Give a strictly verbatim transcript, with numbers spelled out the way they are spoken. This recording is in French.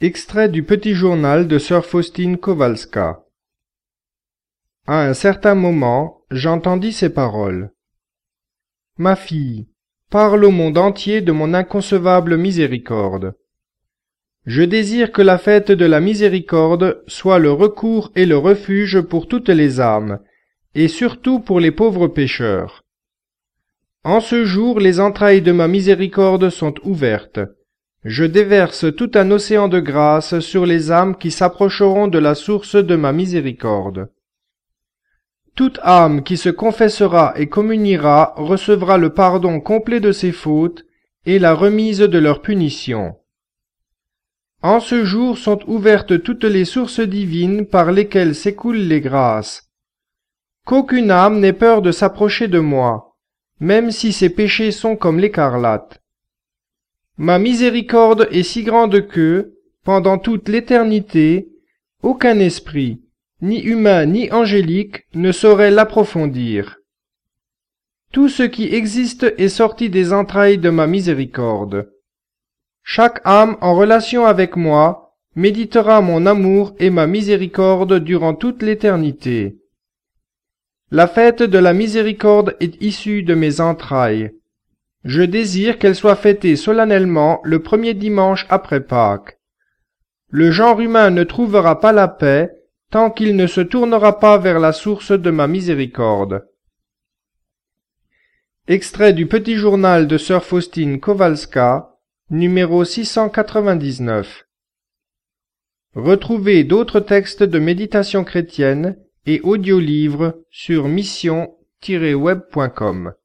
Extrait du petit journal de sœur Faustine Kowalska. À un certain moment, j'entendis ces paroles. « Ma fille, parle au monde entier de mon inconcevable miséricorde. Je désire que la fête de la miséricorde soit le recours et le refuge pour toutes les âmes, et surtout pour les pauvres pécheurs. En ce jour, les entrailles de ma miséricorde sont ouvertes. Je déverse tout un océan de grâce sur les âmes qui s'approcheront de la source de ma miséricorde. Toute âme qui se confessera et communiera recevra le pardon complet de ses fautes et la remise de leur punition. En ce jour sont ouvertes toutes les sources divines par lesquelles s'écoulent les grâces. Qu'aucune âme n'ait peur de s'approcher de moi, même si ses péchés sont comme l'écarlate. Ma miséricorde est si grande que, pendant toute l'éternité, aucun esprit, ni humain ni angélique, ne saurait l'approfondir. Tout ce qui existe est sorti des entrailles de ma miséricorde. Chaque âme en relation avec moi méditera mon amour et ma miséricorde durant toute l'éternité. La fête de la miséricorde est issue de mes entrailles. Je désire qu'elle soit fêtée solennellement le premier dimanche après Pâques. Le genre humain ne trouvera pas la paix tant qu'il ne se tournera pas vers la source de ma miséricorde. Extrait du petit journal de sœur Faustine Kowalska, numéro six cent quatre-vingt-dix-neuf. Retrouvez d'autres textes de méditation chrétienne et audiolivres sur mission tiret web point com.